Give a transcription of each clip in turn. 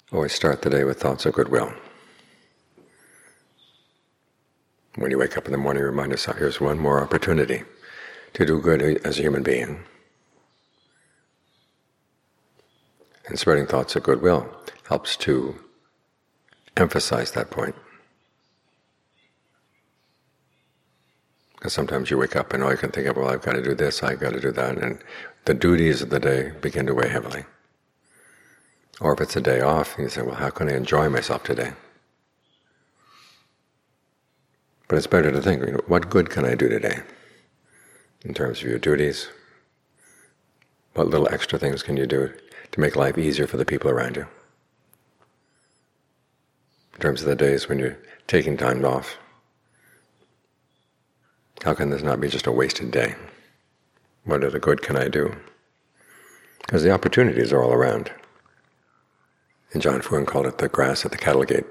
Always start the day with thoughts of goodwill. When you wake up in the morning, remind yourself, here's one more opportunity to do good as a human being. And spreading thoughts of goodwill helps to emphasize that point. Because sometimes you wake up and all you can think of, well, I've got to do this, I've got to do that, and the duties of the day begin to weigh heavily. Or if it's a day off, you say, well, how can I enjoy myself today? But it's better to think, what good can I do today? In terms of your duties, what little extra things can you do to make life easier for the people around you? In terms of the days when you're taking time off, how can this not be just a wasted day? What other good can I do? Because the opportunities are all around. And John Fuang called it the grass at the cattle gate.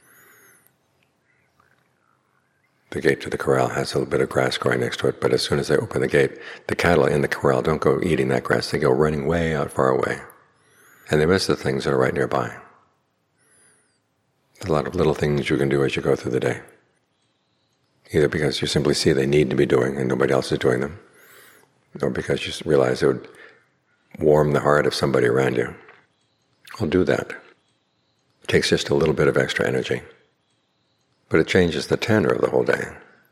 The gate to the corral has a little bit of grass growing next to it, but as soon as they open the gate, the cattle in the corral don't go eating that grass, they go running way out far away. And they miss the things that are right nearby. There's a lot of little things you can do as you go through the day. Either because you simply see they need to be doing and nobody else is doing them, or because you realize it would warm the heart of somebody around you. I'll do that. It takes just a little bit of extra energy. But it changes the tenor of the whole day.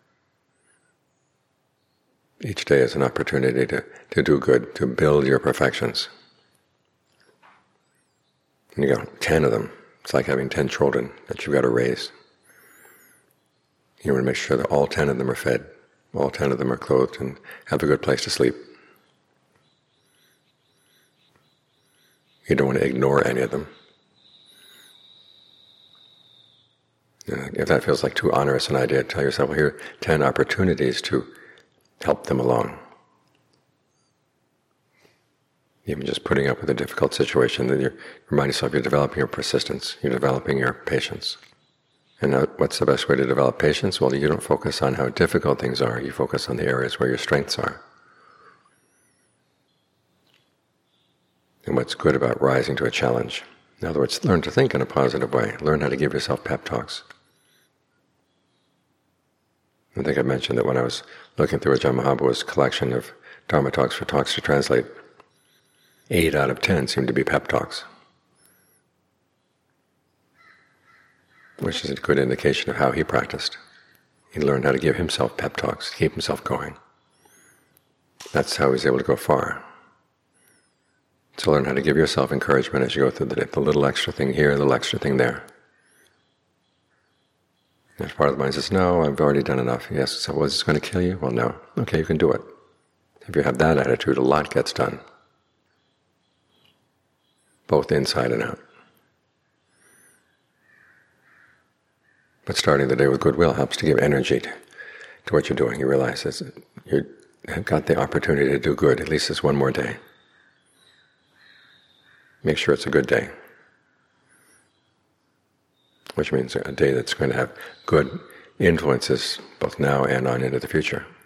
Each day is an opportunity to do good, to build your perfections. And you got 10 of them. It's like having 10 children that you've got to raise. You want to make sure that all 10 of them are fed, all 10 of them are clothed, and have a good place to sleep. You don't want to ignore any of them. If that feels like too onerous an idea, tell yourself, well, here are 10 opportunities to help them along. Even just putting up with a difficult situation, then you remind yourself you're developing your persistence, you're developing your patience. And what's the best way to develop patience? Well, you don't focus on how difficult things are, you focus on the areas where your strengths are. And what's good about rising to a challenge. In other words, learn to think in a positive way. Learn how to give yourself pep talks. I think I mentioned that when I was looking through Ajahn Mahabo's collection of Dharma talks for Talks to Translate, 8 out of 10 seemed to be pep talks, which is a good indication of how he practiced. He learned how to give himself pep talks, to keep himself going. That's how he was able to go far. So learn how to give yourself encouragement as you go through the day. The little extra thing here, the little extra thing there. If part of the mind says, no, I've already done enough. Yes, so was this going to kill you? Well, no. Okay, you can do it. If you have that attitude, a lot gets done. Both inside and out. But starting the day with goodwill helps to give energy to what you're doing. You realize that you have got the opportunity to do good, at least this one more day. Make sure it's a good day. Which means a day that's going to have good influences both now and on into the future.